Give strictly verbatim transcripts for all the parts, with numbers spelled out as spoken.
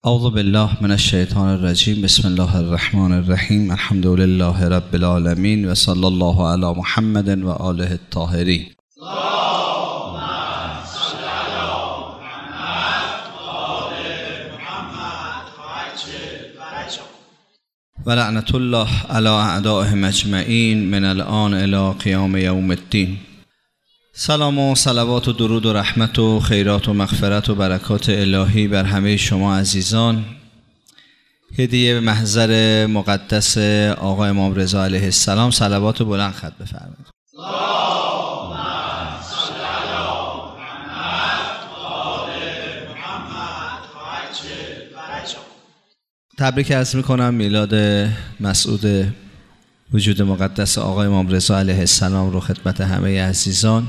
اعوذ بالله من الشیطان الرجیم. بسم الله الرحمن الرحیم. الحمد لله رب العالمین و صلی الله علی محمد و آله الطاهرین. و لعنت الله علی اعدائهم اجمعین من الآن الی قیام یوم الدین. سلام و صلوات و درود و رحمت و خیرات و مغفرت و برکات الهی بر همه شما عزیزان. هدیه به محضر مقدس آقا امام رضا علیه السلام صلوات و بلند خط بفرمایید. تبریک عرض میکنم میلاد مسعود وجود مقدس آقا امام رضا علیه السلام رو خدمت همه عزیزان.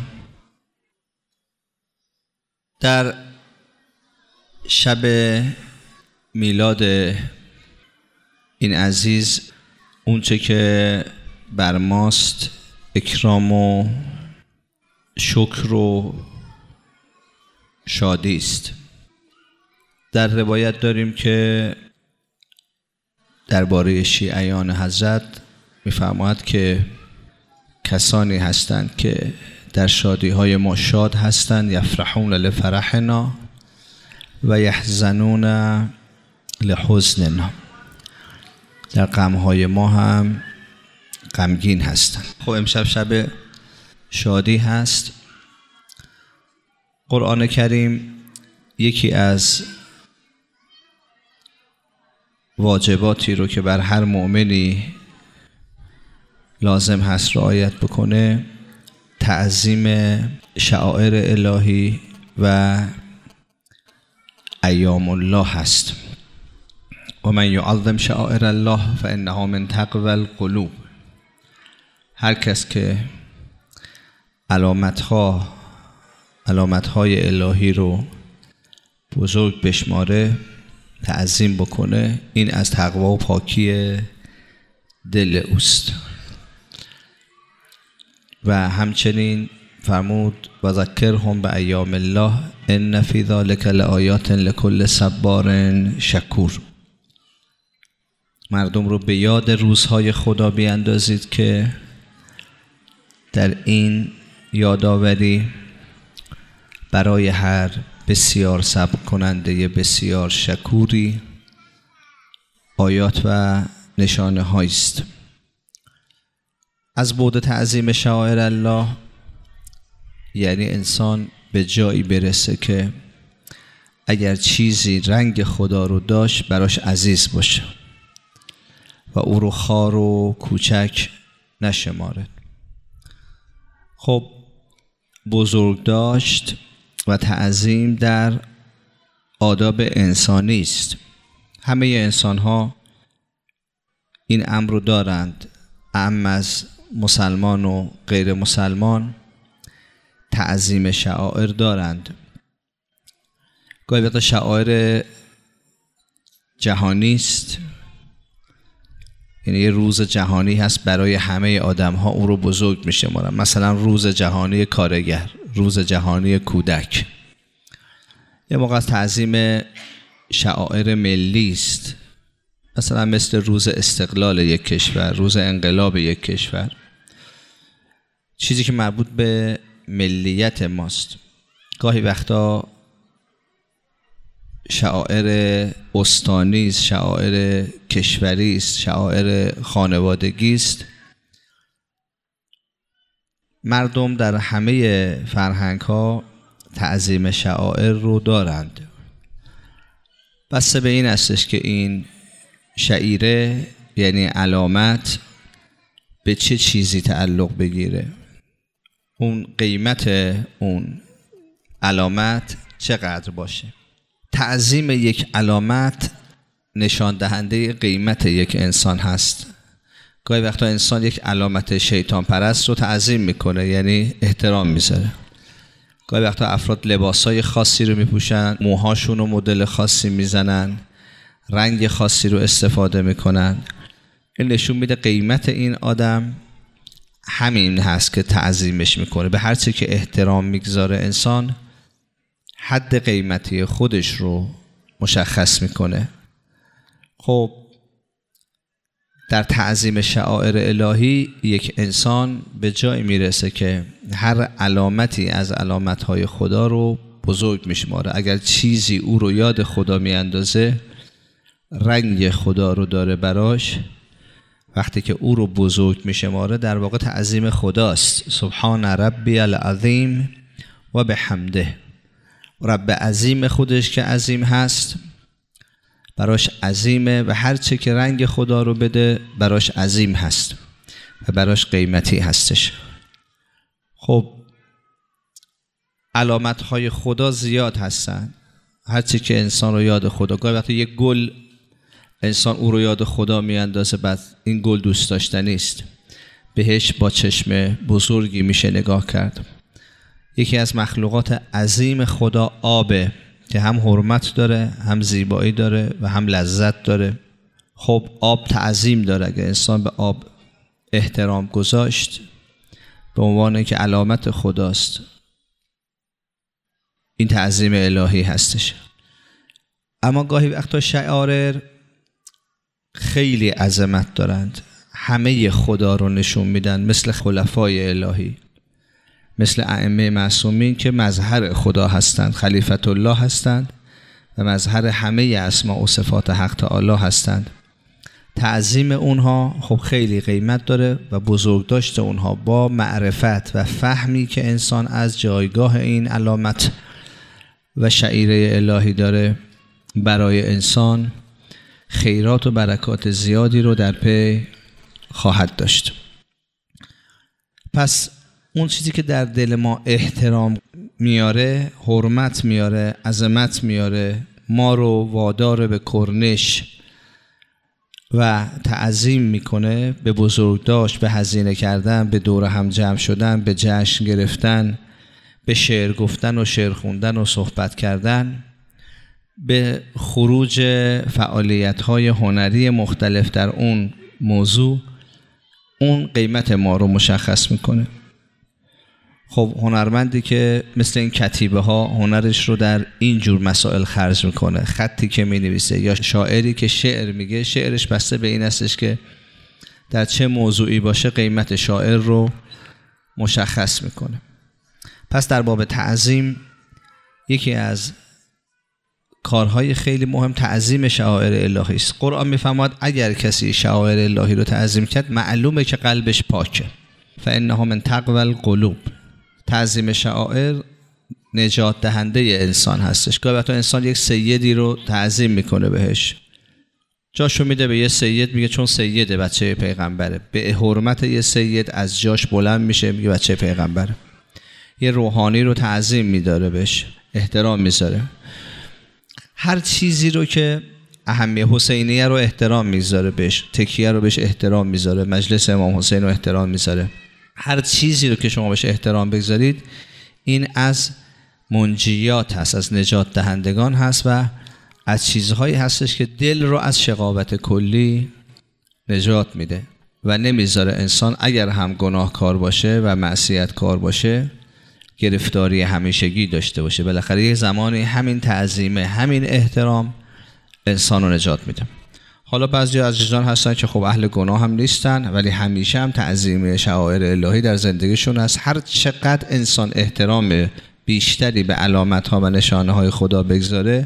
در شب میلاد این عزیز اونچه که بر ماست اکرام و شکر و شادی است. در روایت داریم که درباره شیعیان حضرت می‌فرماید که کسانی هستند که در شادی‌های ما شاد هستند، یفرحون لفرحنا و یحزنون لحزننا، در غم‌های ما هم غمگین هستند. خب امشب شب شادی هست. قرآن کریم یکی از واجباتی رو که بر هر مؤمنی لازم هست رعایت بکنه تعظیم شعائر الهی و ایام الله هست. و من یعظم شعائر الله فانها من تقوی القلوب. هر کس که علامتها علامتهای الهی رو بزرگ بشماره، تعظیم بکنه، این از تقوا و پاکی دل اوست. و همچنین فرمود و ذکرهم به ایام الله ان فی ذلک لآیات لکل صبار شکور. مردم رو به یاد روزهای خدا بیاندازید که در این یادآوری برای هر بسیار صبر کننده بسیار شکوری آیات و نشانه هایی است. از بعد تعظیم شعائر الله یعنی انسان به جایی برسه که اگر چیزی رنگ خدا رو داشت براش عزیز باشه و او رو خوار و کوچک نشماره. خب بزرگ داشت و تعظیم در آداب انسانی است. همه انسان ها این امر رو دارند، اعم از مسلمان و غیر مسلمان تعظیم شعائر دارند. گاهی وقتا شعائر جهانی است، یعنی یه روز جهانی هست برای همه آدم ها، اون رو بزرگ میشه مارن. مثلا روز جهانی کارگر، روز جهانی کودک. یه موقع تعظیم شعائر ملی است، مثلا مثل روز استقلال یک کشور، روز انقلاب یک کشور، چیزی که مربوط به ملیت ماست. گاهی وقتا شعائر استانی است، شعائر کشوری است، شعائر خانوادگی است. مردم در همه فرهنگ ها تعظیم شعائر رو دارند. بسته به این استش که این شعیره یعنی علامت به چه چیزی تعلق بگیره، اون قیمت اون علامت چقدر باشه. تعظیم یک علامت نشان دهنده قیمت یک انسان هست. گاهی وقتا انسان یک علامت شیطان پرست رو تعظیم میکنه، یعنی احترام میذاره. گاهی وقتا افراد لباسای خاصی رو میپوشن، موهاشون رو مدل خاصی میزنن، رنگ خاصی رو استفاده میکنن. این نشون میده قیمت این آدم همین هست که تعظیمش میکنه. به هر چی که احترام میگذاره انسان، حد قیمتی خودش رو مشخص میکنه. خب در تعظیم شعائر الهی یک انسان به جای میرسه که هر علامتی از علامتهای خدا رو بزرگ میشماره. اگر چیزی او رو یاد خدا میاندازه، رنگ خدا رو داره براش، وقتی که او رو بزرگ میشماره در واقع تعظیم خداست. سبحان ربی العظیم و بحمده. رب عظیم خودش که عظیم هست براش عظیمه و هر چه که رنگ خدا رو بده براش عظیم هست و براش قیمتی هستش. خب علامتهای خدا زیاد هستن. هر چی که انسان رو یاد خدا، گاهی وقتی یک گل انسان او رو یاد خدا میاندازه، بعد این گل دوست داشتنی است، بهش با چشم بزرگی میشه نگاه کرد. یکی از مخلوقات عظیم خدا آبه که هم حرمت داره، هم زیبایی داره و هم لذت داره. خب آب تعظیم داره. اگه انسان به آب احترام گذاشت به عنوان که علامت خداست، این تعظیم الهی هستش. اما گاهی وقتا شعائر خیلی عظمت دارند، همه خدا رو نشون میدن، مثل خلفای الهی، مثل ائمه معصومین که مظهر خدا هستند، خلیفت الله هستند و مظهر همه اسماء و صفات حق تعالی هستند. تعظیم اونها خب خیلی قیمت داره و بزرگداشت اونها با معرفت و فهمی که انسان از جایگاه این علامت و شعیره الهی داره، برای انسان خیرات و برکات زیادی رو در پی خواهد داشت. پس اون چیزی که در دل ما احترام میاره، حرمت میاره، عظمت میاره، ما رو وادار به کرنش و تعظیم میکنه، به بزرگداشت، به هزینه کردن، به دور هم جمع شدن، به جشن گرفتن، به شعر گفتن و شعر خوندن و صحبت کردن، به خروج فعالیت‌های هنری مختلف در اون موضوع، اون قیمت ما رو مشخص میکنه. خب هنرمندی که مثل این کتیبه ها هنرش رو در این جور مسائل خرج میکنه، خطی که می نویسه، یا شاعری که شعر میگه، شعرش بسته به این استش که در چه موضوعی باشه قیمت شاعر رو مشخص میکنه. پس در باب تعظیم یکی از کارهای خیلی مهم تعظیم شعائر الهی است. قرآن میفرماد اگر کسی شعائر الهی رو تعظیم کرد معلومه که قلبش پاکه. فانها من تقوی القلوب. تعظیم شعائر نجات دهنده انسان هستش. گاهی وقتا انسان یک سیدی رو تعظیم میکنه، بهش جاشو میده به یه سید، میگه چون سیده بچه پیغمبره، به حرمت یه سید از جاش بلند میشه، میگه بچه پیغمبره. یه روحانی رو تعظیم میداره، بهش احترام میذاره. هر چیزی رو که اهمیه حسینیه رو احترام میذاره، بهش تکیه رو بهش احترام میذاره، مجلس امام حسین رو احترام میذاره. هر چیزی رو که شما بهش احترام بگذارید این از منجیات هست، از نجات دهندگان هست و از چیزهایی هستش که دل رو از شقاوت کلی نجات میده و نمیذاره انسان اگر هم گناهکار باشه و معصیت کار باشه گرفتاری همیشگی داشته باشه. بالاخره یه زمانی همین تعظیمه، همین احترام انسان رو نجات میده. حالا بعضی از عزیزان هستن که خب اهل گناه هم نیستن ولی همیشه هم تعظیم شعائر الهی در زندگیشون هست. هر چقدر انسان احترام بیشتری به علامت ها و نشانه های خدا بگذاره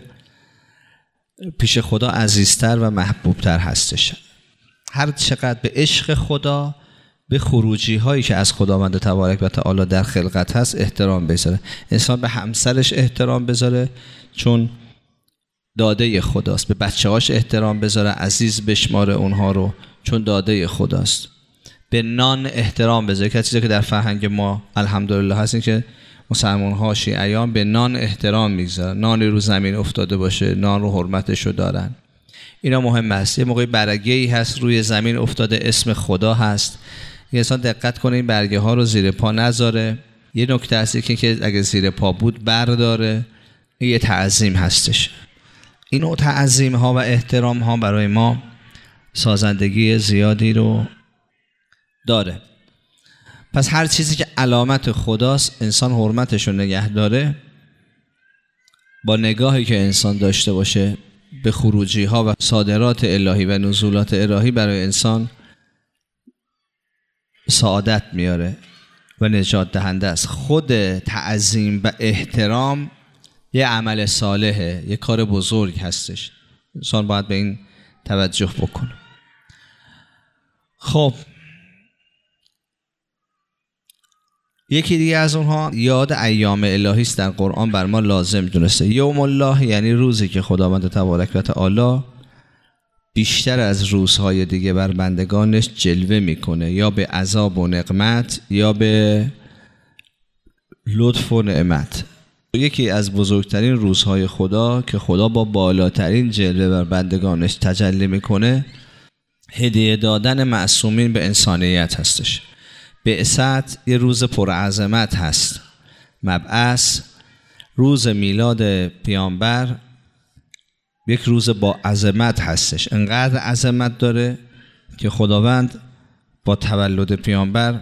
پیش خدا عزیزتر و محبوبتر هستش. هر چقدر به عشق خدا، به خروجی هایی که از خداوند تبارک و تعالی در خلقت هست احترام بذاره. انسان به همسرش احترام بذاره چون داده خداست، به بچه هاش احترام بذاره، عزیز بشماره اونها رو چون داده خداست. به نان احترام بذاره، که چیزی که در فرهنگ ما الحمدلله هست این که مسلمان ها شیعیان به نان احترام میگذارن. نانی رو زمین افتاده باشه نان رو حرمتش رو دارن. اینا مهم است. یه موقعی برگه‌ای هست روی زمین افتاده اسم خدا هست، یه انسان دقت کنه این برگه ها رو زیر پا نذاره. یه نکته هستی که, که اگه زیر پا بود برداره. این یه تعظیم هستش. این نوع تعظیم ها و احترام ها برای ما سازندگی زیادی رو داره. پس هر چیزی که علامت خداست انسان حرمتش رو نگه داره. با نگاهی که انسان داشته باشه به خروجی ها و صادرات الهی و نزولات الهی برای انسان سعادت میاره و نجات دهنده است. خود تعظیم و احترام یه عمل صالحه، یه کار بزرگ هستش. انسان باید به این توجه بکنه. خب یکی دیگه از اونها یاد ایام الهی است. در قرآن بر ما لازم دونسته. یوم الله یعنی روزی که خداوند تبارک و تعالی بیشتر از روزهای دیگه بر بندگانش جلوه میکنه، یا به عذاب و نقمت یا به لطف و نعمت. یکی از بزرگترین روزهای خدا که خدا با بالاترین جلوه بر بندگانش تجلی میکنه، هدیه دادن معصومین به انسانیت هستش. بعثت یه روز پرعظمت هست. مبعث روز میلاد پیامبر یک روز با عظمت هستش. انقدر عظمت داره که خداوند با تولد پیامبر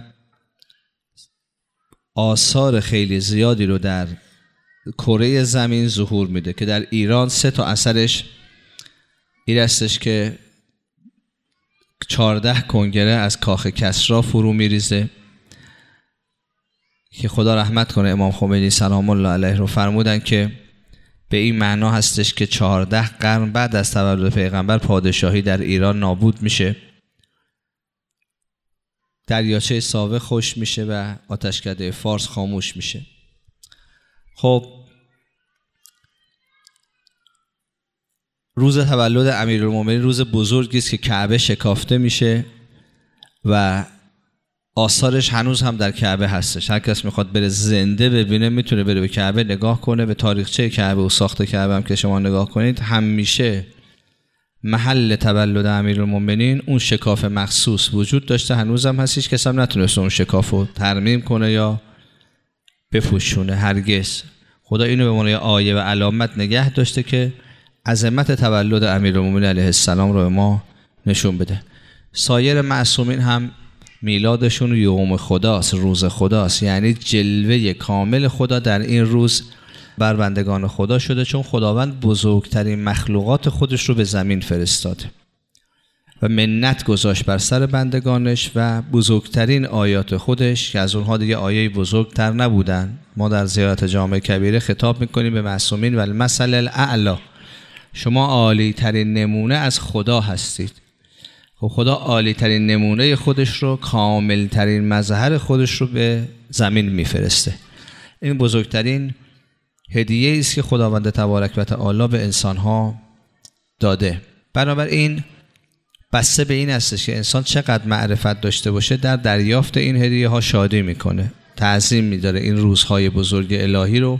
آثار خیلی زیادی رو در کره زمین ظهور میده که در ایران سه تا اثرش این هستش که چهارده کنگره از کاخ کسری فرو میریزه که خدا رحمت کنه. امام خمینی سلام الله علیه رو فرمودن که به این معنا هستش که چهارده قرن بعد از تولد پیغمبر پادشاهی در ایران نابود میشه، دریاچه ساوه خوش میشه و آتشکده فارس خاموش میشه. خب روز تولد امیرالمومنین روز بزرگی است که کعبه شکافته میشه و آثارش هنوز هم در کعبه هستش. هر کس میخواد بره زنده ببینه میتونه بره به کعبه نگاه کنه، به تاریخچه کعبه و ساخت کعبه هم که شما نگاه کنید، همیشه محل تولد امیرالمومنین اون شکاف مخصوص وجود داشته، هنوز هم هست. هیچ کس هم نتونسته اون شکاف رو ترمیم کنه یا بپوشونه، هرگز. خدا اینو به معنای آیه و علامت نگه داشته که عظمت تولد امیرالمومنین علیه السلام رو به ما نشون بده. سایر معصومین هم میلادشون یوم خداست، روز خداست، یعنی جلوه کامل خدا در این روز بر بندگان خدا شده، چون خداوند بزرگترین مخلوقات خودش رو به زمین فرستاده و منت گذاشت بر سر بندگانش و بزرگترین آیات خودش که از اونها دیگه آیه بزرگتر نبودن. ما در زیارت جامع کبیره خطاب میکنیم به معصومین و المثل الاعلی، شما عالی ترین نمونه از خدا هستید. خب خدا عالی ترین نمونه خودش رو، کامل ترین مظهر خودش رو به زمین میفرسته. این بزرگترین هدیه است که خداوند تبارک و تعالی به انسانها داده. بنابراین بسته به این هستش که انسان چقدر معرفت داشته باشه در دریافت این هدیه ها شادی میکنه، تعظیم میداره، این روزهای بزرگ الهی رو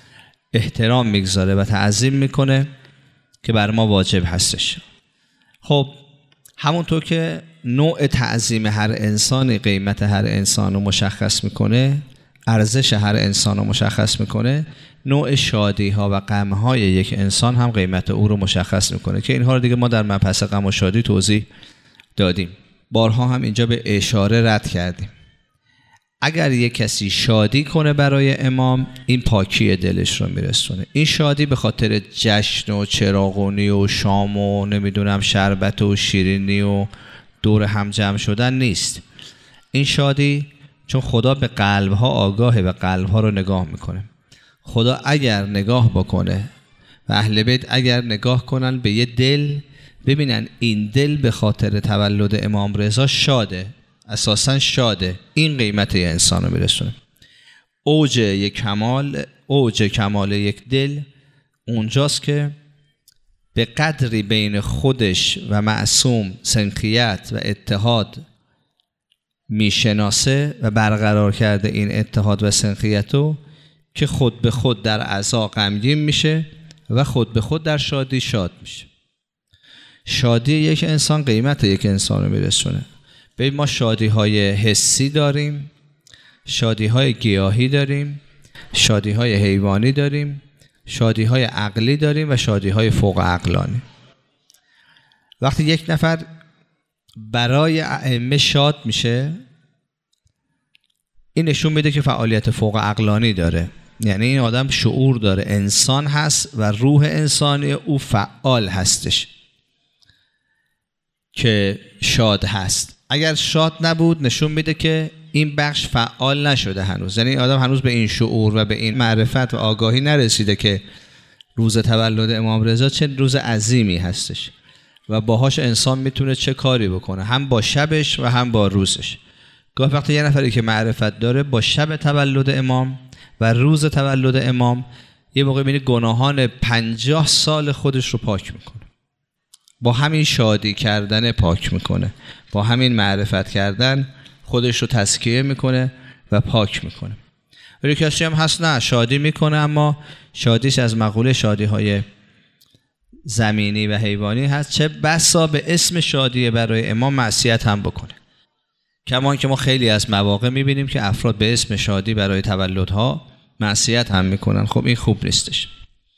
احترام میگذاره و تعظیم میکنه که بر ما واجب هستش. خب همونطور که نوع تعظیم هر انسانی قیمت هر انسان رو مشخص میکنه، ارزش هر انسان رو مشخص میکنه، نوع شادی ها و غم های یک انسان هم قیمت او رو مشخص میکنه که اینها رو دیگه ما در مبحث غم و شادی توضیح دادیم. بارها هم اینجا به اشاره رد کردیم. اگر یک کسی شادی کنه برای امام، این پاکی دلش رو میرسونه. این شادی به خاطر جشن و چراغونی و شام و نمیدونم شربت و شیرینی و دور هم جمع شدن نیست. این شادی چون خدا به قلبها آگاهه و قلبها رو نگاه میکنه. خدا اگر نگاه بکنه و اهل بیت اگر نگاه کنن به یه دل، ببینن این دل به خاطر تولد امام رضا شاده، اساساً شاده، این قیمت یه انسان رو میرسونه. اوج یک کمال، اوج کمال یک دل اونجاست که به قدری بین خودش و معصوم سنخیت و اتحاد میشناسه و برقرار کرده این اتحاد و سنخیت رو که خود به خود در عزا غمگین میشه و خود به خود در شادی شاد میشه. شادی یک انسان قیمت یک انسان رو میرسونه. ببین ما شادی های حسی داریم، شادی های گیاهی داریم، شادی های حیوانی داریم، شادی های عقلی داریم و شادی های فوق عقلانی. وقتی یک نفر برای ائمه شاد میشه، این نشون میده که فعالیت فوق عقلانی داره. یعنی این آدم شعور داره، انسان هست و روح انسانی او فعال هستش که شاد هست. اگر شاد نبود نشون میده که این بخش فعال نشده هنوز، یعنی این آدم هنوز به این شعور و به این معرفت و آگاهی نرسیده که روز تولد امام رضا چه روز عظیمی هستش و باهاش انسان میتونه چه کاری بکنه، هم با شبش و هم با روزش. گاه وقتی یه نفری که معرفت داره با شب تولد امام و روز تولد امام یه موقع میبینی گناهان پنجاه سال خودش رو پاک میکنه، با همین شادی کردن پاک میکنه، با همین معرفت کردن خودش رو تزکیه میکنه و پاک میکنه. ولی کسی هم هست نه شادی میکنه اما شادیش از مقوله شادی های زمینی و حیوانی هست، چه بسا به اسم شادی برای امام معصیت هم بکنه. کمان که ما خیلی از مواقع میبینیم که افراد به اسم شادی برای تولدها معصیت هم میکنن. خب این خوب نیستش.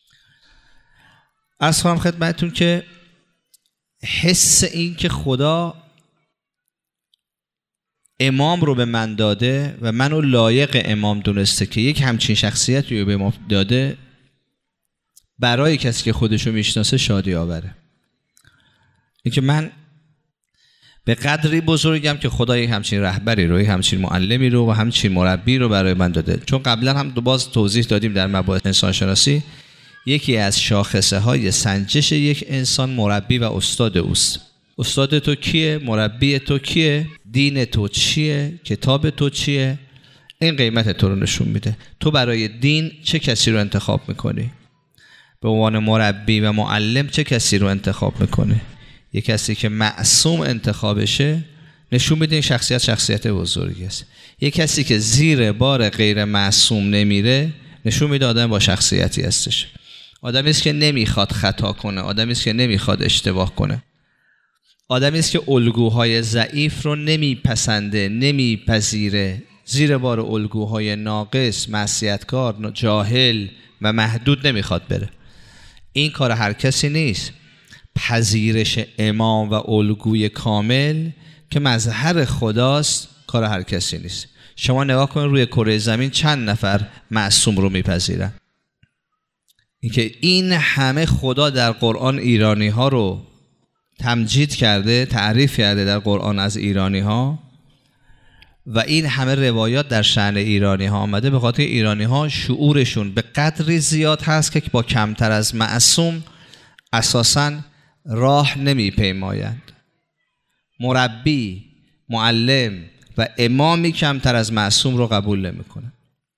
عرض خواهم خدمتتون که حس این که خدا امام رو به من داده و منو لایق امام دونسته که یک همچین شخصیتی رو به ما داده، برای کسی که خودشو میشناسه شادی آوره. این که من به قدری بزرگم که خدا یک همچین رهبری رو، یک همچین معلمی رو و همچین مربی رو برای من داده. چون قبلا هم دو باز توضیح دادیم در مباحث انسان شناسی، یکی از شاخصه های سنجش یک انسان مربی و استاد اوست. استاد تو کیه؟ مربی تو کیه؟ دین تو چیه؟ کتاب تو چیه؟ این قیمت تو رو نشون میده. تو برای دین چه کسی رو انتخاب میکنی؟ به عنوان مربی و معلم چه کسی رو انتخاب میکنی؟ یک کسی که معصوم انتخابشه نشون میده این شخصیت شخصیت بزرگی است. یک کسی که زیر بار غیر معصوم نمیره نشون میده آدم با شخصیتی هستش. آدمی است که نمیخواد خطا کنه، آدمی است که نمیخواد اشتباه کنه، آدمی است که الگوهای ضعیف رو نمیپسنده، نمیپذیره، زیر بار الگوهای ناقص، معصیتکار، جاهل و محدود نمیخواد بره. این کار هر کسی نیست. پذیرش امام و الگوی کامل که مظهر خداست کار هر کسی نیست. شما نگاه کن روی کره زمین چند نفر معصوم رو میپذیرن؟ اینکه این همه خدا در قرآن ایرانی ها رو تمجید کرده، تعریف کرده در قرآن از ایرانی ها و این همه روایات در شأن ایرانی ها آمده، به خاطر ایرانی ها شعورشون به قدری زیاد هست که با کمتر از معصوم اساساً راه نمی پیمایند. مربی، معلم و امامی کمتر از معصوم رو قبول نمی کنه.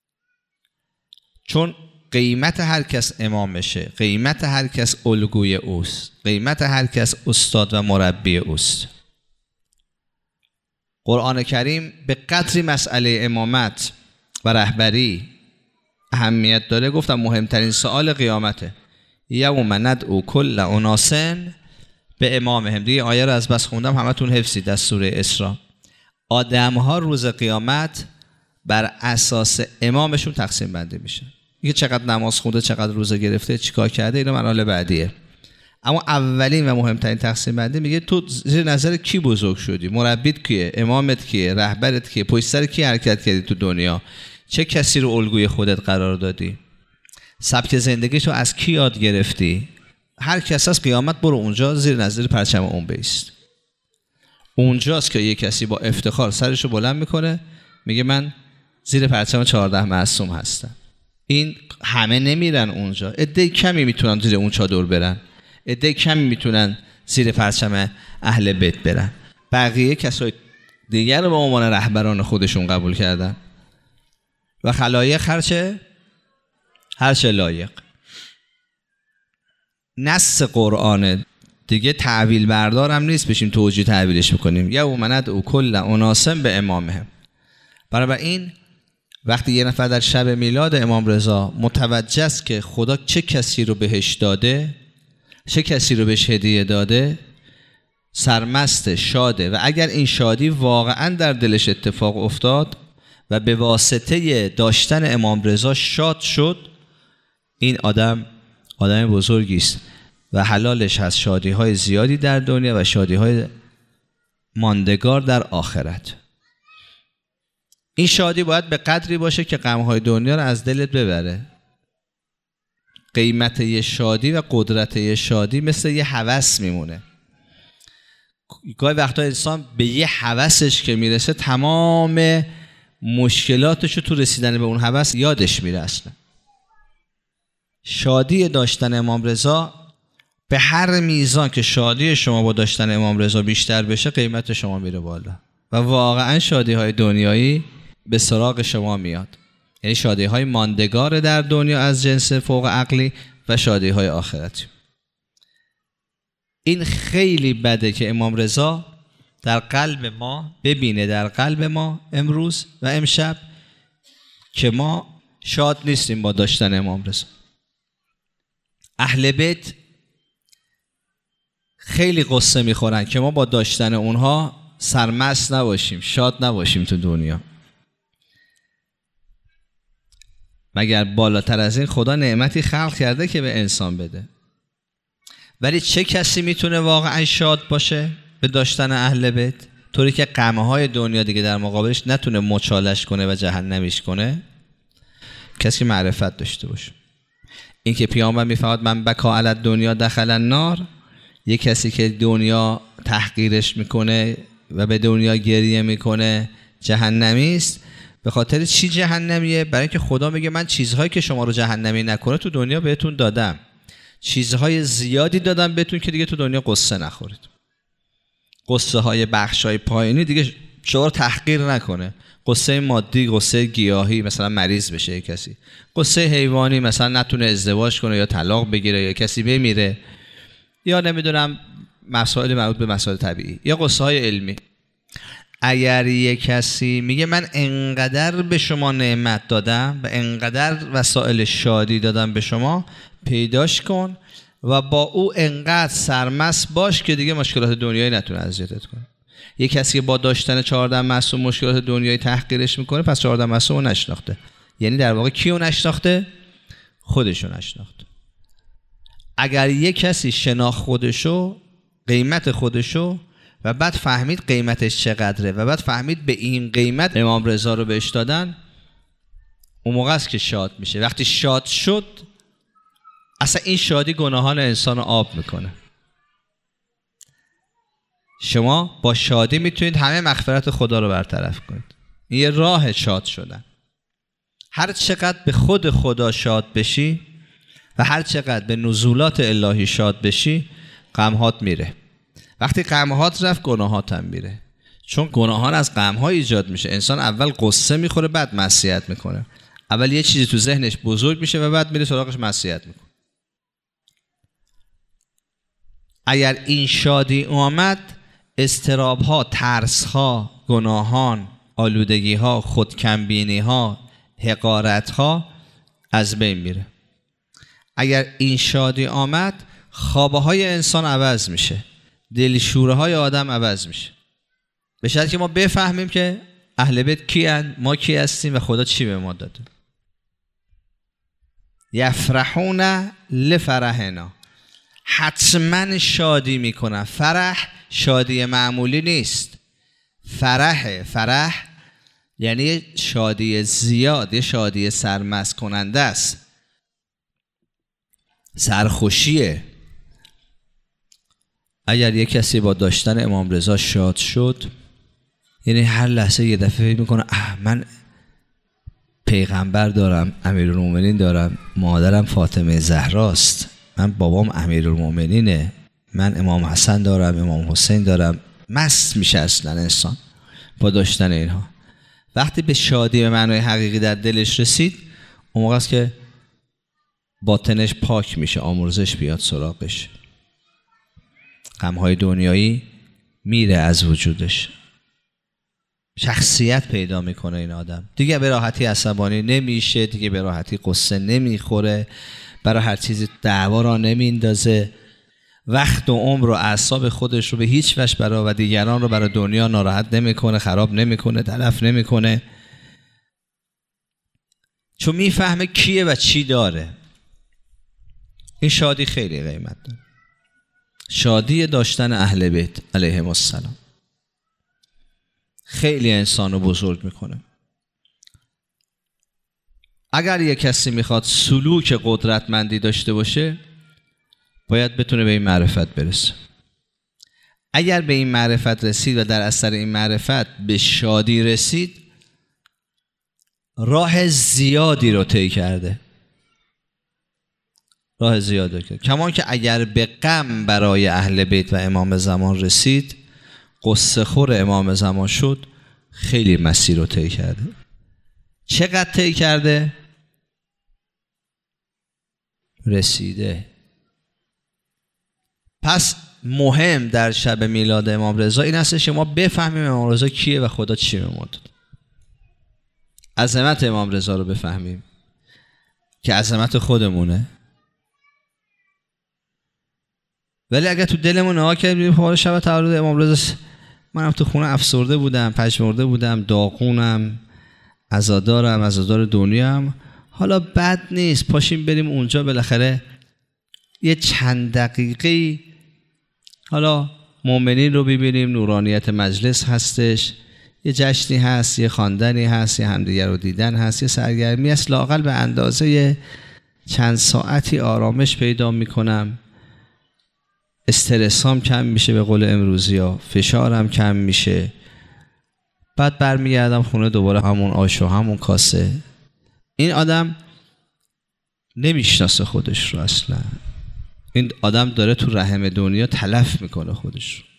چون قیمت هر کس امامشه، قیمت هر کس الگوی اوست، قیمت هر کس استاد و مربی اوست. قرآن کریم به قدری مسئله امامت و رهبری اهمیت داره. گفتم مهمترین سوال قیامته. یوم ندعو کل اناس به امامهم. دیگه آیه رو از بس خوندم همتون حفظید از سوره اسراء. آدم ها روز قیامت بر اساس امامشون تقسیم بندی میشن. میگه چقدر نماز خونده، چقدر روزه گرفته، چیکار کرده، اینو مرحله بعدیه. اما اولین و مهمترین تقسیم بندی میگه تو زیر نظر کی بزرگ شدی؟ مربیت کیه؟ امامت کیه؟ رهبرت کیه؟ پشت سر کی حرکت کردی تو دنیا؟ چه کسی رو الگوی خودت قرار دادی؟ سبک زندگیشو از کی یاد گرفتی؟ هر کس از قیامت برو اونجا زیر نظر پرچم اون بیست. اونجاست که یک کسی با افتخار سرشو بلند میکنه میگه من زیر پرچم چهارده معصوم هستم. این همه نمیرن اونجا، عده کمی میتونن زیر اون چادر برن، عده کمی میتونن زیر پرچم اهل بیت برن. بقیه کسای دیگر رو به عنوان رهبران خودشون قبول کردن و خلایق هرچه هرچه لایق. نص قرآن دیگه تعویل بردار هم نیست بشیم توجیه تعویلش بکنیم. یوم ندعو کل اناس به امامهم. برای این وقتی یه نفر در شب میلاد امام رضا متوجه است که خدا چه کسی رو بهش داده، چه کسی رو بهش هدیه داده، سرمست، شاده و اگر این شادی واقعا در دلش اتفاق افتاد و به واسطه داشتن امام رضا شاد شد، این آدم آدم بزرگی است و حلالش هست شادی های زیادی در دنیا و شادی های ماندگار در آخرت. این شادی باید به قدری باشه که غم‌های دنیا رو از دلت ببره. قیمت یه شادی و قدرت یه شادی مثل یه هوس میمونه. گاهی وقتا انسان به یه هوسش که میرسه تمام مشکلاتشو تو رسیدن به اون هوس یادش میره اصلا. شادی داشتن امام رضا به هر میزان که شادی شما با داشتن امام رضا بیشتر بشه قیمت شما میره بالا و واقعا شادی های دنیایی به سراغ شما میاد. یعنی شادی های ماندگار در دنیا از جنس فوق عقلی و شادی های آخرتی. این خیلی بده که امام رضا در قلب ما ببینه، در قلب ما امروز و امشب، که ما شاد نیستیم با داشتن امام رضا. اهل بیت خیلی قصه میخورن که ما با داشتن اونها سرمست نباشیم، شاد نباشیم تو دنیا. مگر بالاتر از این خدا نعمتی خلق کرده که به انسان بده. ولی چه کسی میتونه واقعا شاد باشه به داشتن اهل بیت؟ طوری که غم‌های دنیا دیگه در مقابلش نتونه مچالش کنه و جهنمیش کنه. کسی معرفت داشته باشه. این که پیامبر میفرماد من بکا علی دنیا دخل النار، یک کسی که دنیا تحقیرش میکنه و به دنیا گریه میکنه جهنمی است. به خاطر چی جهنمیه؟ برای اینکه خدا میگه من چیزهایی که شما رو جهنمی نکنه تو دنیا بهتون دادم، چیزهای زیادی دادم بهتون که دیگه تو دنیا قصه نخورید. قصه های بخش های پایینی دیگه شما رو تحقیر نکنه. قصه مادی، قصه گیاهی، مثلا مریض بشه یک کسی، قصه حیوانی مثلا نتونه ازدواج کنه یا طلاق بگیره یا کسی بمیره، یا نمیدونم مسائل مربوط به مسائل طبیعی، یا قصه های علمی. اگر یک کسی میگه من انقدر به شما نعمت دادم و انقدر وسایل شادی دادم به شما، پیداش کن و با او انقدر سرمست باش که دیگه مشکلات دنیایی نتونه اذیتت کنه. یک کسی که با داشتن چهارده معصوم مشکلات دنیایی تحقیرش میکنه، پس چهارده معصوم رو نشناخته. یعنی در واقع کیو نشناخته؟ خودشو نشناخته. اگر یک کسی شناخت خودشو، قیمت خودشو، و بعد فهمید قیمتش چقدره و بعد فهمید به این قیمت امام رضا رو بهش دادن، اون موقع است که شاد میشه. وقتی شاد شد اصلا این شادی گناهان انسان رو آب میکنه. شما با شادی میتونید همه مغفرت خدا رو برطرف کنید. این یه راه شاد شدن. هر چقدر به خود خدا شاد بشی و هر چقدر به نزولات الهی شاد بشی، غمهات میره. وقتی غمهات رفت گناهات هم میره، چون گناهان از غمها ایجاد میشه. انسان اول قصه میخوره بعد معصیت میکنه. اول یه چیزی تو ذهنش بزرگ میشه و بعد میره سراغش معصیت میکنه. اگر این شادی اومد، اضطراب‌ها، ترس‌ها، گناهان، آلودگی‌ها، خودکمبینی‌ها، حقارت‌ها از بین میره. اگر این شادی آمد، خوابه‌های انسان عوض میشه، دلشوره‌های آدم عوض میشه. به شرطی که ما بفهمیم که اهل بیت کیان، ما کی هستیم و خدا چی به ما داده. یفرحون لفرحنا، حتما شادی میکنن. فرح شادی معمولی نیست. فرح فرح یعنی شادی زیاد، یه شادی سرمست کننده است، سرخوشیه. اگر یک کسی با داشتن امام رضا شاد شد، یعنی هر لحظه یه دفعه فکر میکنه اه من پیغمبر دارم، امیرالمومنین دارم، مادرم فاطمه زهراست، من بابام امیرالمومنینه، من امام حسن دارم، امام حسین دارم. مست میشه اصلا انسان با داشتن اینها. وقتی به شادی به معنای حقیقی در دلش رسید، اون موقع است که باطنش پاک میشه، آمرزش بیاد سراغش، غمهای دنیایی میره از وجودش، شخصیت پیدا میکنه این آدم. دیگه به راحتی عصبانی نمیشه، دیگه به راحتی قصه نمیخوره، برای هر چیزی دعوا را نمیندازه، وقت و عمر و اعصاب خودش رو به هیچ وجه برای و دیگران رو برای دنیا ناراحت نمیکنه، خراب نمیکنه، تلف نمیکنه، چون میفهمه کیه و چی داره. این شادی خیلی قیمت داره. شادی داشتن اهل بیت علیهم السلام خیلی انسان رو بزرگ میکنه. اگر یک کسی میخواد سلوک قدرتمندی داشته باشه باید بتونه به این معرفت برسه. اگر به این معرفت رسید و در اثر این معرفت به شادی رسید، راه زیادی رو طی کرده. راه زیادی رو کرده. کمان که اگر به غم برای اهل بیت و امام زمان رسید، قصه خور امام زمان شد، خیلی مسیر رو طی کرده. چقدر طی کرده؟ رسیده. پس مهم در شب میلاد امام رضا این است که ما بفهمیم امام رضا کیه و خدا چی به ما داد. عظمت امام رضا رو بفهمیم که عظمت خودمونه. ولی اگر تو دلمون نگاه کردیم حال شب تولد امام رضا، منم تو خونه افسرده بودم، پژمرده بودم، داغونم، عزادارم، عزادار دنیام، حالا بد نیست پاشیم بریم اونجا بالاخره یه چند دقیقه حالا مؤمنین رو ببینیم، نورانیت مجلس هستش، یه جشنی هست، یه خواندنی هست، یه همدیگر رو دیدن هست، یه سرگرمی هست، لااقل به اندازه چند ساعتی آرامش پیدا میکنم، استرسام کم میشه، به قول امروزی ها فشارم کم میشه، بعد برمیگردم خونه دوباره همون آش و همون کاسه. این آدم نمیشناسه خودش رو اصلا. این آدم داره تو رحم دنیا تلف میکنه خودش رو.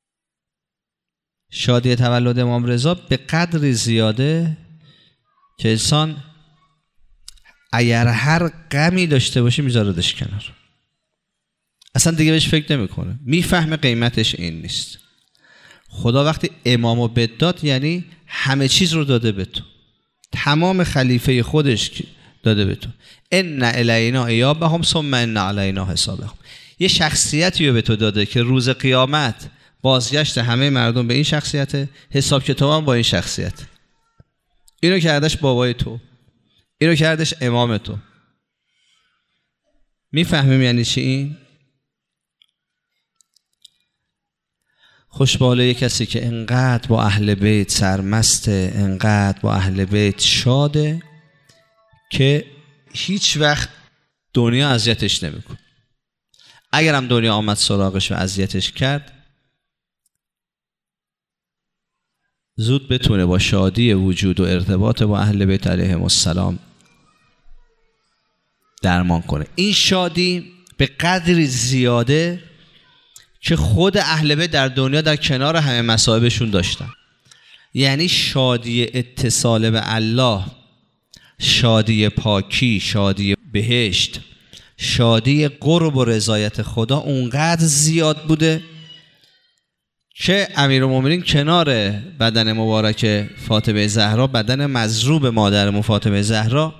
شادی تولد امام رضا به قدری زیاده که انسان اگر هر غمی داشته باشه میذاردش کنار، اصلا دیگه بهش فکر نمیکنه، میفهمه قیمتش این نیست. خدا وقتی امامو بداد یعنی همه چیز رو داده به تو، تمام خلیفه خودش داده به تو. ان الینا ایابهم ثم ان علینا حسابهم. یه شخصیتی رو به تو داده که روز قیامت بازگشت همه مردم به این شخصیت، حساب کتاب هم با این شخصیت. اینو کردش بابای تو، اینو کردش امام تو. میفهمیم یعنی چی این؟ خوشباله یک کسی که انقدر با اهل بیت سرمسته، انقدر با اهل بیت شاده که هیچ وقت دنیا اذیتش نمیکنه. اگر هم دنیا آمد سراغش و اذیتش کرد، زود بتونه با شادی وجود و ارتباط با اهل بیت علیهم السلام درمان کنه. این شادی به قدری زیاده که خود اهل بیت در دنیا در کنار همه مصائبشون داشتن. یعنی شادی اتصال به الله، شادی پاکی، شادی بهشت، شادی قرب و رضایت خدا اونقدر زیاد بوده که امیرالمومنین کنار بدن مبارک فاطمه زهرا، بدن مضروب مادرمون فاطمه زهرا،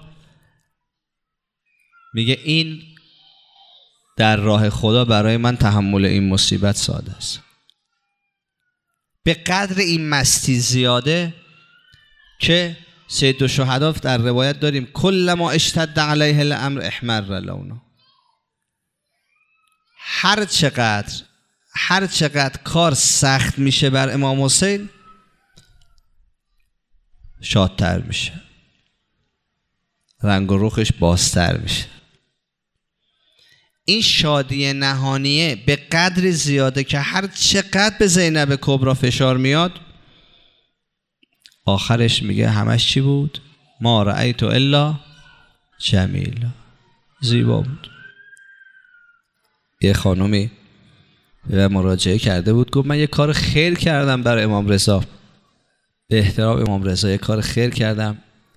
میگه این در راه خدا برای من تحمل این مصیبت ساده است. به قدر این مستی زیاده که سید الشهدا در روایت داریم کل ما اشتد علیه الامر احمر لونه. هر چقدر هر چقدر کار سخت میشه بر امام حسین، شادتر میشه، رنگ و رخش بازتر میشه. این شادی نهانیه به قدر زیاده که هر چقدر به زینب کبرا فشار میاد، آخرش میگه همش چی بود؟ ما رأیت الا جمیلا. زیبا بود. یه خانومی به مراجعه کرده بود، گفت من یه کار خیر کردم برای امام رضا، به احترام امام رضا یه کار خیر کردم،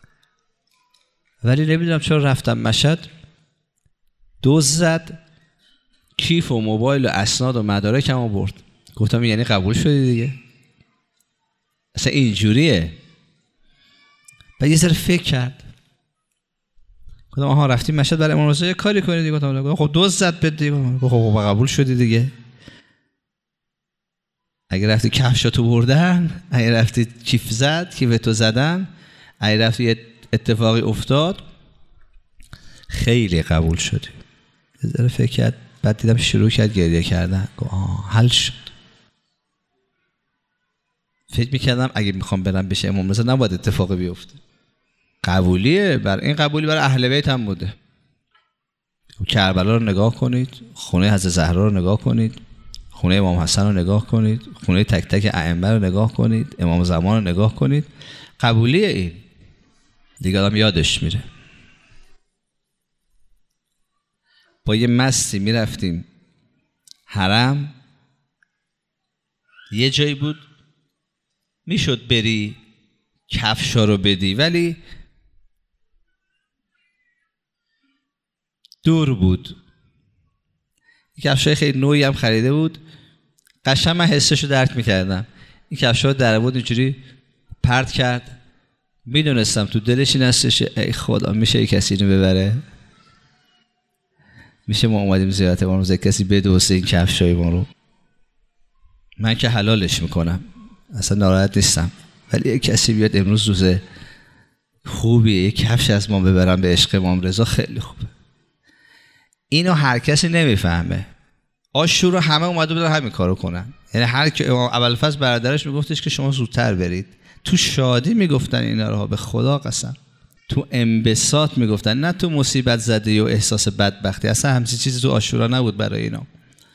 ولی نمیدونم چرا رفتم مشهد، دزد زد، کیف و موبایل و اسناد و مدارکمو برد. گفتم یعنی قبول شدی دیگه؟ اصلا اینجوریه. بعد یه ذره فکر کرد، گفتم آها رفتیم مشهد برای امام رضا یه کاری کنی دیگه؟ گفتم خب دزد زد بده دیگه. خب قبول شدی دیگه؟ اگه رفتی کفشاتو بردن، اگه رفتی کیف زد، کیف تو زدن، اگه رفتی یه اتفاقی افتاد، خیلی قبول شدی. یه ذره فکر کرد، بعد دیدم شروع کرد گریه کردن. آه حل شد. فکر میکردم اگه میخوام برم بشه امام رضا نباید اتفاقی بیفته. قبولیه. بر این قبولی برای اهل بیت هم بوده. کربلا رو نگاه کنید، خونه حضرت زهرا رو نگاه کنید، خونه امام حسن رو نگاه کنید، خونه تک تک ائمه رو نگاه کنید، امام زمان رو نگاه کنید. قبولیه این دیگه. آدم یادش میره. با یه مستی میرفتیم حرم، یه جایی بود میشد بری کفشا رو بدی ولی دور بود. کفشای خیلی نوعی هم خریده بود، قشنگ من حسشو درک میکردم. این کفشا در بود اینجوری پرت کرد، میدونستم تو دلش این هستش ای خدا میشه یک کسی اینو ببره، میشه ما اومدیم زیارت ما رو کسی بدوسه این کفشای ما رو. من که حلالش میکنم، اصلا ناراحت نیستم، ولی یک کسی بیاد امروز روز خوبیه یک کفش از ما ببرم به عشق امام رضا، خیلی خوبه. اینو هر کسی نمیفهمه. عاشورا همه اومده بودن همین کارو کنن. یعنی هر کی ابوالفضل برادرش میگفتش که شما زودتر برید. تو شادی میگفتن اینا رو، به خدا قسم. تو انبساط میگفتن، نه تو مصیبت زده و احساس بدبختی. اصلا همچین چیزی تو عاشورا نبود برای اینا.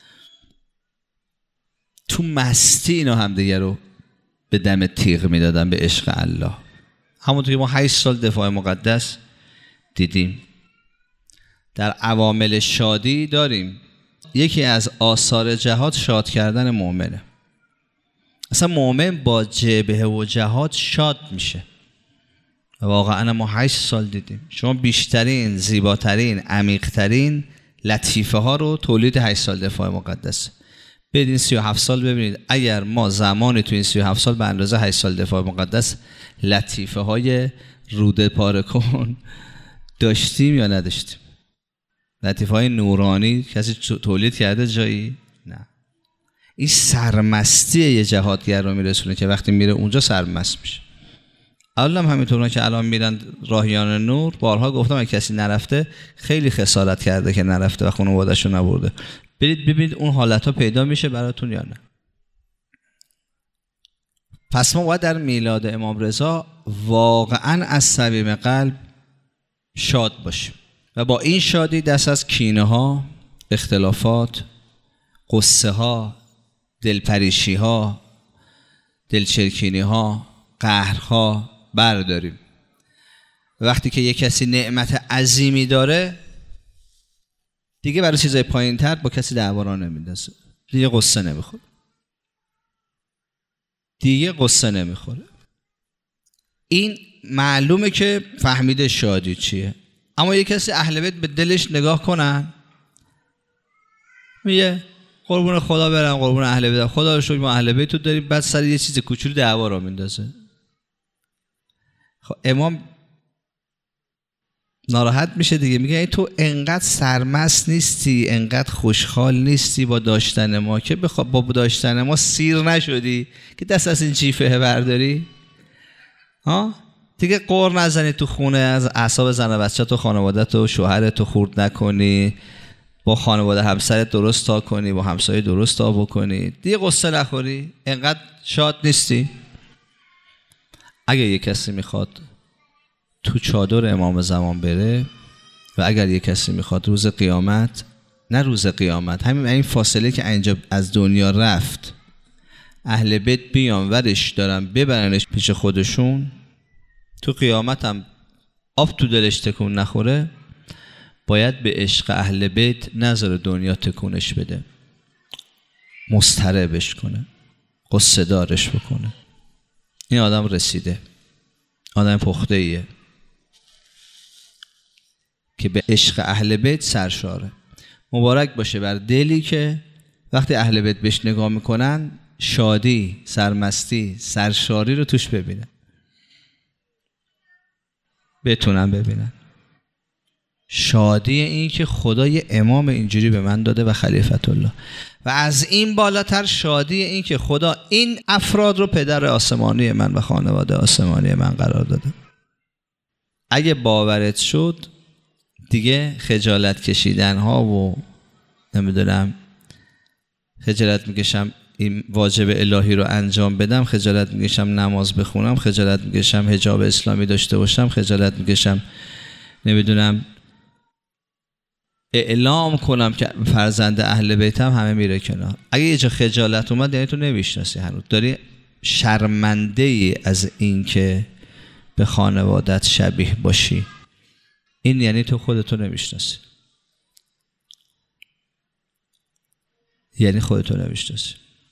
تو مستی اینا هم دیگه رو به دم تیغ میدادن به عشق الله. همونطور که ما هشت سال دفاع مقدس دیدیم. در عوامل شادی داریم. یکی از آثار جهاد شاد کردن مؤمنه. اصلا مؤمن با جبهه و جهاد شاد میشه. واقعا ما هشت سال دیدیم. شما بیشترین، زیباترین، عمیقترین لطیفه ها رو تولید هشت سال دفاع مقدس. بدین سی و هفت سال ببینید اگر ما زمانی تو این سی و هفت سال به اندازه هشت سال دفاع مقدس لطیفه های روده پاره کن داشتیم یا نداشتیم. لطیفه های نورانی کسی تولید کرده جایی؟ نه. این سرمستی یه جهادگر رو میرسونه که وقتی میره اونجا سرمست میشه. اول هم همینطورن که الان میرن راهیان نور، بارها گفتم اگه کسی نرفته خیلی خسارت کرده که نرفته و خانواده‌اش رو نبرده. برید ببینید اون حالتها پیدا میشه براتون یا نه. پس ما باید در میلاد امام رضا واقعا از صمیم قلب شاد باشیم و با این شادی دست از کینه ها، اختلافات، قصه ها، دلپریشی ها، دلچرکینی ها، قهرها برداریم. وقتی که یک کسی نعمت عظیمی داره دیگه برای چیزای پایین تر با کسی دعوا را نمیندازه، دیگه قصه نمیخوره دیگه قصه نمیخوره این معلومه که فهمیده شادی چیه. اما یک کسی اهل بیت به دلش نگاه کنن میگه قربون خدا برم، قربون اهل بیت، خدا رو شکر ما اهل بیت رو داریم، بعد سر یه چیز کوچولو دعوا را میندازه. خب امام ناراحت میشه دیگه، میگه تو انقدر سرمست نیستی، انقدر خوشحال نیستی با داشتن ما که بخواب با داشتن ما سیر نشدی که دست از این چیفه برداری. ها دیگه قور نزنی تو خونه، از اعصاب زن و بچه تو، خانواده تو، شوهر تو خورد نکنی، با خانواده همسرت درست تا کنی، با همسایه درست تا بکنی، دیگه قصه نخوری، انقدر شاد نیستی. اگه یک کسی میخواد تو چادر امام زمان بره و اگر یک کسی میخواد روز قیامت، نه روز قیامت، همین این فاصله که اینجا از دنیا رفت اهل بیت بیان ورش دارن ببرنش پیش خودشون، تو قیامت هم آب تو دلش تکون نخوره، باید به عشق اهل بیت نظر دنیا تکونش بده، مضطربش کنه، قصه دارش بکنه. این آدم رسیده، آدم پخته ایه که به عشق اهل بیت سرشاره. مبارک باشه بر دلی که وقتی اهل بیت بهش نگاه میکنن شادی، سرمستی، سرشاری رو توش ببینن، بتونن ببینن. شادی این که خدای امام اینجوری به من داده و خلیفت الله، و از این بالاتر شادی این که خدا این افراد رو پدر آسمانی من و خانواده آسمانی من قرار داده. اگه باورت شد دیگه خجالت کشیدن ها و نمیدونم خجالت میکشم این واجب الهی رو انجام بدم خجالت میکشم، نماز بخونم خجالت میکشم، حجاب اسلامی داشته باشم خجالت میکشم، نمیدونم اعلام کنم که فرزند اهل بیتم، همه میره کنار. اگه یه جا خجالت اومد یعنی تو نمیشناسی، هنوز داری شرمنده ای از این که به خانوادت شبیه باشی. این یعنی تو خودتو نمیشناسی، یعنی خودتو نمیشناسی.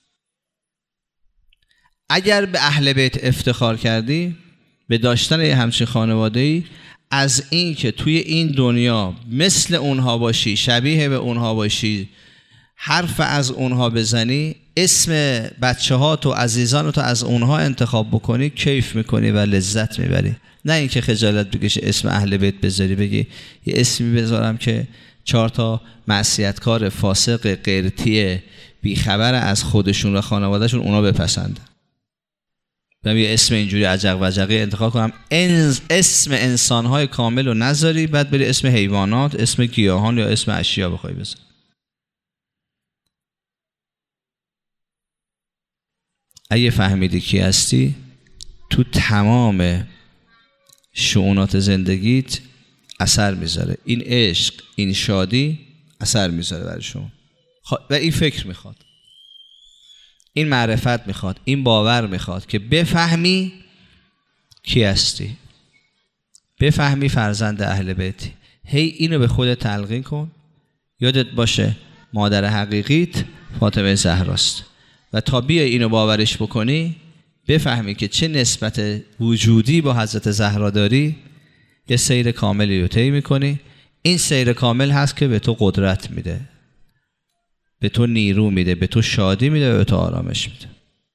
اگر به اهل بیت افتخار کردی، به داشتن یه همچین خانواده‌ای، از این که توی این دنیا مثل اونها باشی، شبیه به اونها باشی، حرف از اونها بزنی، اسم بچه ها تو عزیزان تو از اونها انتخاب بکنی، کیف میکنی و لذت میبری. نه اینکه خجالت بکشی اسم اهل بیت بذاری، بگی یه اسمی بذارم که چهار تا معصیتکار فاسق قرتی بیخبر از خودشون و خانوادهشون اونا بپسندن. برم یه اسم اینجوری عجق وجقی انتخاب کنم، اسم انسانهای کامل رو نذاری، بعد بری اسم حیوانات، اسم گیاهان یا اسم اشیا بخوای بذاری. اگه فهمیدی کی هستی، تو تمام شؤونات زندگیت اثر میذاره. این عشق، این شادی اثر میذاره برای شما. و این فکر میخواد، این معرفت میخواد، این باور میخواد که بفهمی کی هستی، بفهمی فرزند اهل بیتی. هی اینو به خودت تلقین کن. یادت باشه مادر حقیقیت فاطمه زهراست و تا بیای اینو باورش بکنی، بفهمی که چه نسبت وجودی با حضرت زهرا داری، یه سیر کاملی رو طی میکنی. این سیر کامل هست که به تو قدرت میده، به تو نیرو میده، به تو شادی میده و به تو آرامش میده.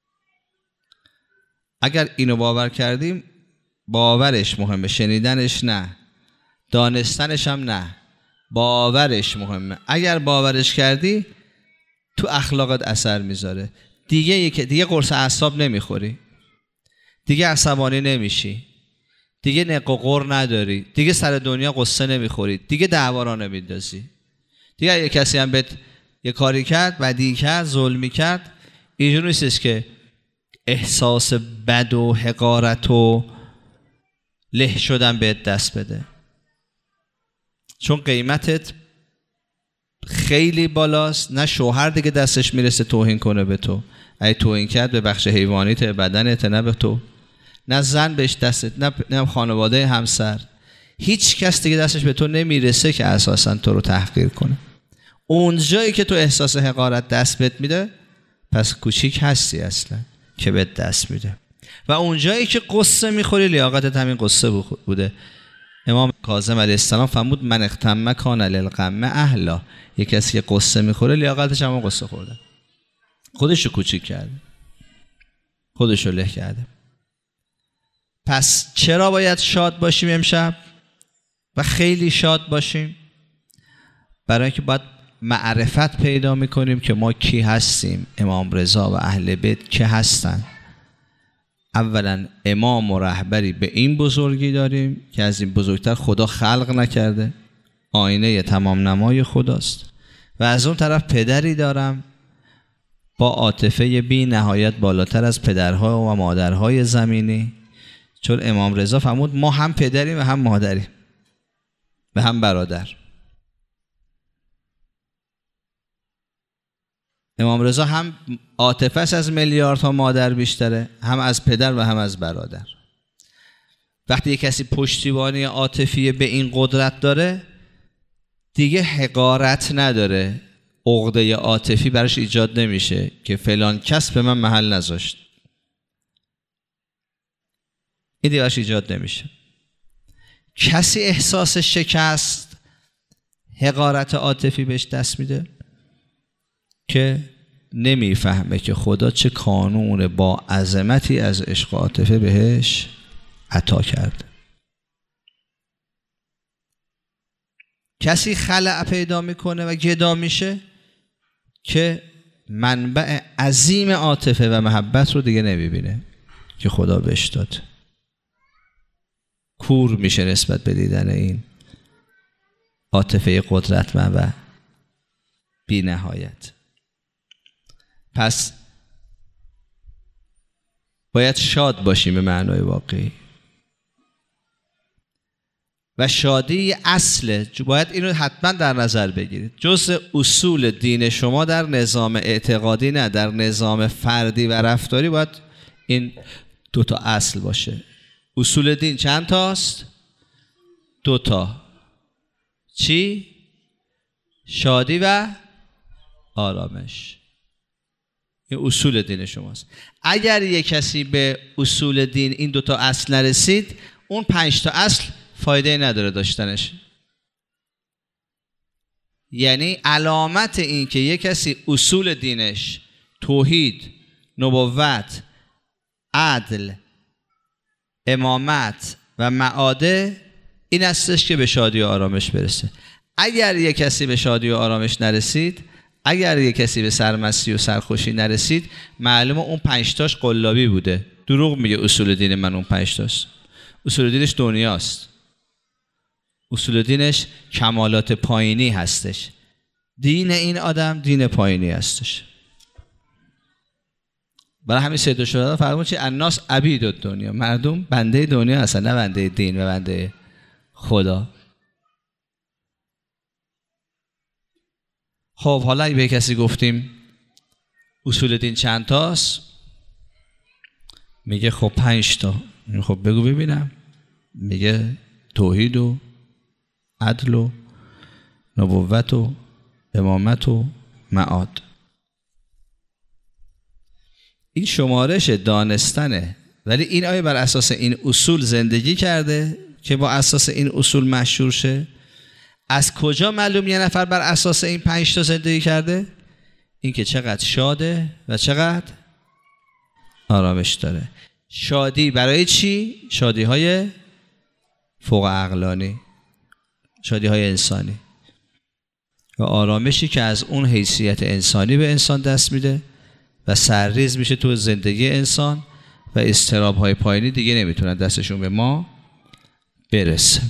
اگر اینو باور کردیم، باورش مهمه، شنیدنش نه، دانستنش هم نه، باورش مهمه. اگر باورش کردی تو اخلاقت اثر میذاره. دیگه یک دیگه قرص اعصاب نمیخوری، دیگه عصبانی نمیشی، دیگه نق و قر نداری، دیگه سر دنیا قصه نمیخوری، دیگه دعوا را نمیندازی. دیگه یک کسی هم بهت یه کاری کرد، بدی کرد، ظلمی کرد، اینجوری نیستش که احساس بد و حقارت و له شدن بهت دست بده، چون قیمتت خیلی بالاست. نه شوهر دیگه دستش میرسه توهین کنه به تو، اگه توهین کرد به بخش حیوانیت بدنت، نه به تو. نه زن بهش دستت، نه نه خانواده همسر، هیچ کس دیگه دستش به تو نمیرسه که اساسا تو رو تحقیر کنه. اون جایی که تو احساس حقارت دست بهت میده، پس کوچیک هستی اصلا که بهت دست میده. و اون جایی که قصه میخوری، لیاقتت همین قصه بوده. امام کاظم علیه السلام فرمود من اغتم کان للغم اهلا. یک کسی که قصه میخوره، لیاقتش هم قصه خورده، خودشو کوچیک کرده، خودشو له کرده. پس چرا باید شاد باشیم امشب و خیلی شاد باشیم؟ برای اینکه باید معرفت پیدا میکنیم که ما کی هستیم، امام رضا و اهل بیت کی هستن. اولا امام و رهبری به این بزرگی داریم که از این بزرگتر خدا خلق نکرده، آینه تمام نمای خداست. و از اون طرف پدری دارم با عاطفه بی نهایت بالاتر از پدرها و مادرهای زمینی، چون امام رضا فرمود ما هم پدریم و هم مادریم و هم برادر. امام رضا هم عاطفه‌اش از میلیاردها مادر بیشتره، هم از پدر و هم از برادر. وقتی یک کسی پشتیبانی عاطفی به این قدرت داره، دیگه حقارت نداره، عقده عاطفی براش ایجاد نمیشه که فلان کس به من محل نذاشت. این دیگه براش ایجاد نمیشه. کسی احساس شکست، حقارت عاطفی بهش دست میده که نمیفهمه که خدا چه کانون با عظمتی از عشق عاطفه بهش عطا کرده. کسی خلأ پیدا میکنه و گدا میشه که منبع عظیم عاطفه و محبت رو دیگه نمیبینه که خدا بهش داد. کور میشه نسبت به دیدن این عاطفه قدرتمند و بی نهایت. پس باید شاد باشیم به معنای واقعی و شادی اصله. باید اینو حتما در نظر بگیرید. جزء اصول دین شما در نظام اعتقادی نه، در نظام فردی و رفتاری باید این دوتا اصل باشه. اصول دین چند تاست؟ دوتا. چی؟ شادی و آرامش. این اصول دین شماست. اگر یک کسی به اصول دین این دوتا اصل نرسید، اون پنج تا اصل فایده نداره داشتنش. یعنی علامت این که یک کسی اصول دینش توحید، نبوت، عدل، امامت و معاده، این استش که به شادی و آرامش برسه. اگر یک کسی به شادی و آرامش نرسید، اگر یک کسی به سرمستی و سرخوشی نرسید، معلومه اون پنج تاش قلابی بوده. دروغ میگه اصول دین من اون پنج تاست. اصول دینش دنیاست. اصول دینش کمالات پایینی هستش. دین این آدم دین پایینی هستش. برای همین سید الشهدا فرمود چی؟ الناس عبید دنیا، مردم بنده دنیا هستن، نه بنده دین و بنده خدا. خب حالا اگه به کسی گفتیم اصول دین چند تاست، میگه خب پنج تا. خب بگو ببینم. میگه توحید و عدل و نبوت و امامت و معاد. این شمارش دانستنه، ولی این آیه بر اساس این اصول زندگی کرده که با اساس این اصول مشهور شه. از کجا معلوم یه نفر بر اساس این پنج تا زندگی کرده؟ این که چقدر شاده و چقدر آرامش داره. شادی برای چی؟ شادی های فوق عقلانی، شادی های انسانی، و آرامشی که از اون حیثیت انسانی به انسان دست میده و سرریز میشه تو زندگی انسان و اضطراب های پایینی دیگه نمیتونن دستشون به ما برسه.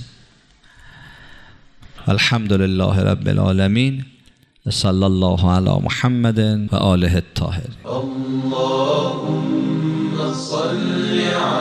الحمدلله رب العالمین و صلی الله علی محمد و آله الطاهرین. اللهم صل